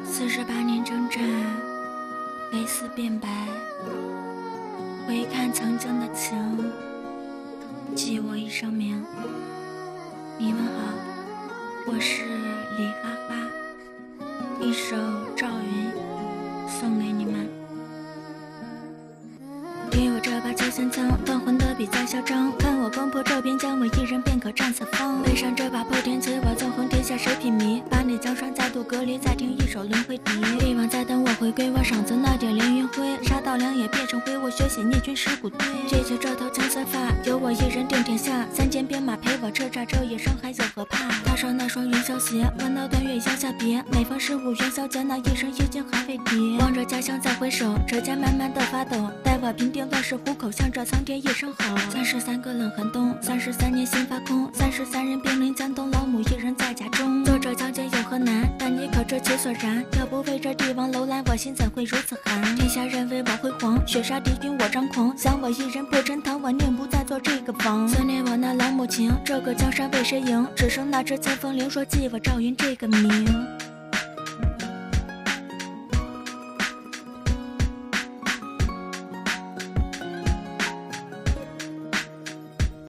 48年征战，悲思变白。回看曾经的情，记我一生名。你们好，我是李哈哈，一首赵云送给你们。给我这把九仙枪，断魂的笔在嚣张。看我攻破这边疆，我一人便可占四方。背上这把破天锤，我纵横天下谁品迷？把你江山再度隔离，再听一首轮回笛。帝王在等我回归，我赏赐那点连云灰。杀到两眼变成灰，我血洗孽君尸骨堆。追求这头青丝发，有我一人定天下。三间兵马陪我叱咤这一生，还有何怕？踏上那双云霄鞋，弯刀断月向下别。每逢15元宵节，那一声一惊还未迭。望着家乡再回首，舌尖慢慢的发抖。待我平定乱世虎口，向着苍天一声吼。33个冷寒冬，33年心发空，33人兵临江东，老母一人在家中。作者讲解有何难？但你可知其所然？要不为这帝王楼兰，我心怎会如此寒？天下人为我辉煌，血杀敌军我张狂。想我一人不沉塘，我宁不再做这个王。思念我那老母情，这个江山为谁赢？只剩那只千峰铃说记我赵云这个名。